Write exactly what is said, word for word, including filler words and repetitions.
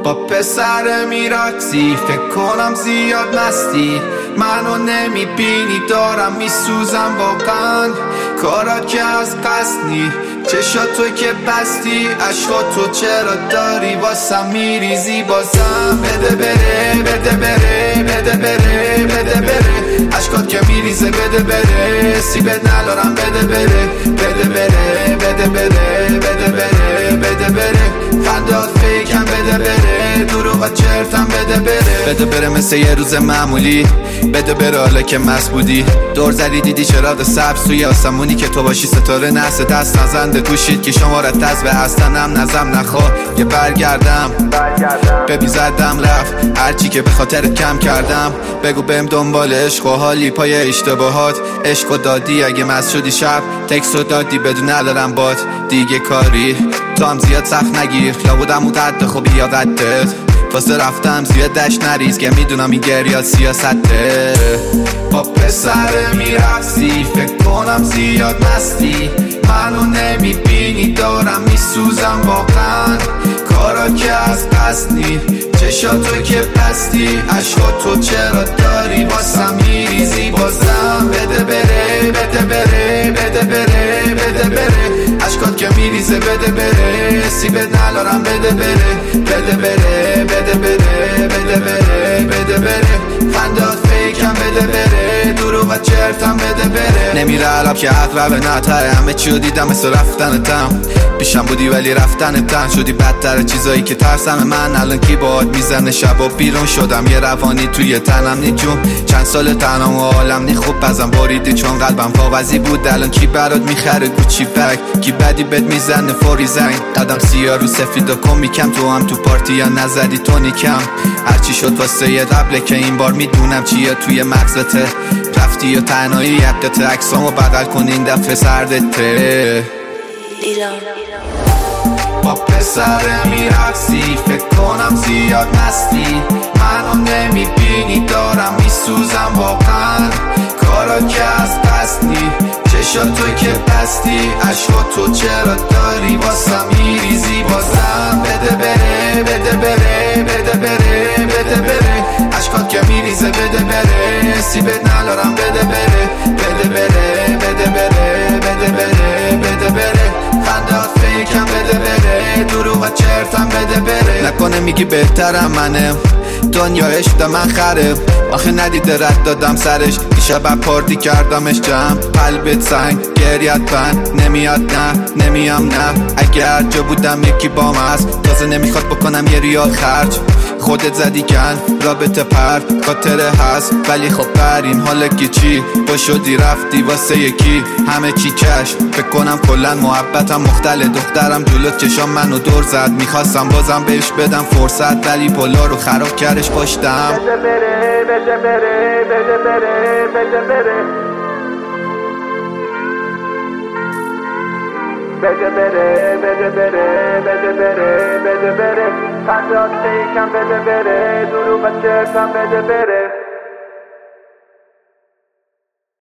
با پسر میراکسی فکر کنم زیاد مستی، منو نمیبینی دارم میسوزم واقعا. کارات که از قصد نی، چشات تو که بستی، عشقا تو چرا داری واسم میریزی بازم. بده بره بده بره بده بره بده بره، عشقات که میریزه بده بره، سیبت ندارم بده بره بده بره بده بره بده بره بده بره، خندات فیکم بده بره، دروغ و چرتم بده بره. بده بره مثل یه روز معمولی، بده بره حالا که مست بودی، دور زدی دیدی چراغ سبز توی آسمونی که تو باشی ستاره نسه دست نزنده گوشید که شمارت تزبه هستن هم نزم نخوا یه برگردم ببی زدم رفت هرچی که به خاطرت کم کردم. بگو بهم دنبال عشق و حالی پای اشتباهات، عشق و دادی اگه مست شدی شب تکس و دادی بدون ندارم بات دیگه کاری، تو هم زیاد سخت نگیر لابودم و قد خوبی یا قدت، واسه رفتم زیاد دشت نریز که میدونم این گریات سیاسته. با پسر میرقصی فکر کنم زیاد مستی، منو نمیبینی دارم میسوزم واقعا. کارا که از قصد نی، چشاتو که بستی، عشقا تو چرا داری واسم میریزی بازم. بده بره بده بره بده بره بده بره، عشقات که میریزه بده بره، سیبت ندارم بده بره بده بره بده بره بده بره بده بره، خندات فیکم بده بره، دروغ و چرتم بده بره. نمیره علاب که اقربه نتره، همه چیو دیدم مثل رفتنتم، پیشم بودی ولی رفتنتم شدی بدتر چیزایی که ترسم من. الان کی باهات میزنه شب و بیرون شدم یه روانی توی تنم نی جون، چند سال تنم و عالم نی خوب بزن باریدی چون قلبم کاغذی بود. الان کی برات میخره گوچی بگ، کی بدی بد میزنه فوری زنگ، قدم سیاه رو سفید و کن میکم، تو هم تو پارتی یا نزدی تو نیکم. هرچی شد واسه یه قبله که این بار میدونم چیه توی مغزته، رفتی و تنهایی یقت عکسامو بدل کن این دفعه سردته. با پسر میرقصی فکر کنم زیاد مستی، منو نمیبینی دارم میسوزم واقعا. کارا که از قصد نی، چشاتو که بستی، عشقا تو چرا داری واسم میریزی بازم. بده بره بده بره بده بره بده بره، عشقات که میریزه بده بره، سیبت ندارم بده بره بده بره بده بره بده بره بده بره، خندات فیکم بده بره، دروغ و چرتم بده بره. نکنه میگی بهترم منه، دنیا عشق من خره، آخه ندیده رد دادم سرش، دیشب پارتی کردمش جمع، قلبت سنگ گریت بند نمیاد نه نمیم نه، اگه هر جا بودم یکی بام هست تازه نمیخواد بکنم یه ریال خرج. خودت زدی کن رابطه پرد خاطره هست ولی خب برین حالا که چی با شدی رفتی واسه یکی همه چی چشم. فکر کنم کلن محبتم مختل، دخترم جلوت چشام منو دور زد، میخواستم بازم بهش بدم فرصت ولی پلا رو خراب کردش پاشتم. بده بره بده بره بده بره بده بره بده بره بده بره بده بره بده بره، خندات فیکم بده بره، دروغ و چرتم بده بره.